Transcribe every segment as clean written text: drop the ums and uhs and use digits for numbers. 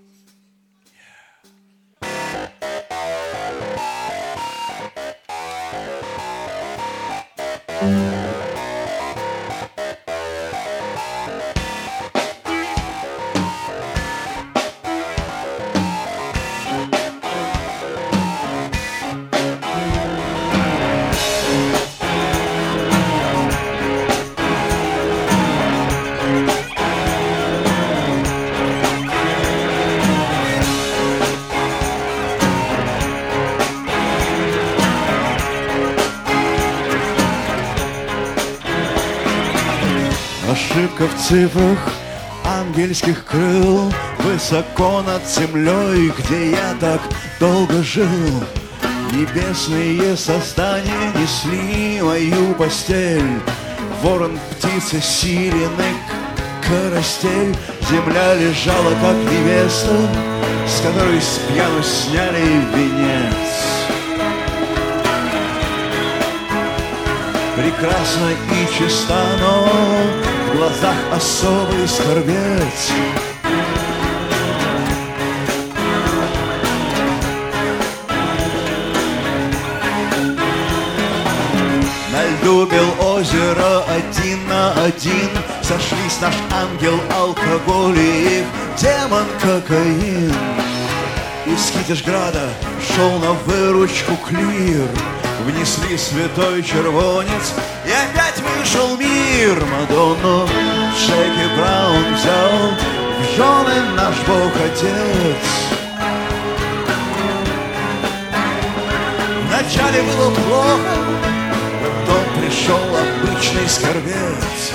Ошибка в цифрах ангельских крыл, высоко над землей, где я так долго жил. Небесные создания несли мою постель. Ворон, птица, сирены, карастель. Земля лежала, как невеста, с которой с пьяну сняли венец. Прекрасно и чиста, но в глазах особый скорбец. На льду Белозера один на один сошлись наш ангел алкоголь и их демон кокаин. Из Китежграда шел на выручку клир. Внесли святой червонец, и опять вышел мир. Мадонну Джеки Браун взял в жены наш Бог-Отец. Вначале было плохо, потом пришел обычный скорбец.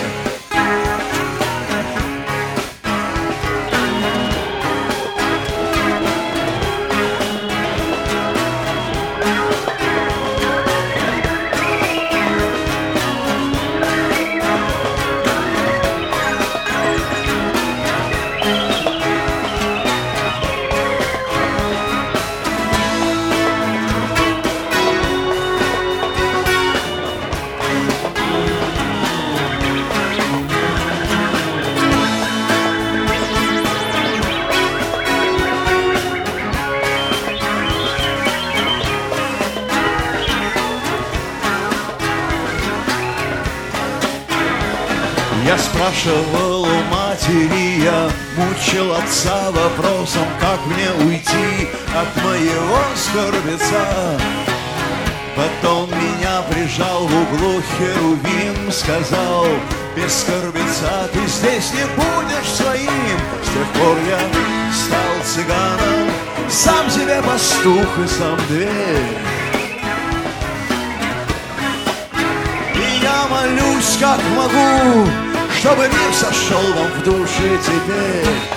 Я спрашивал у матери, я мучил отца вопросом, как мне уйти от моего скорбеца. Потом меня прижал в углу херувим, сказал: без скорбеца ты здесь не будешь своим. С тех пор я стал цыганом, сам себе пастух и сам дверь. И я молюсь, как могу, чтобы мир сошел вам в души теперь.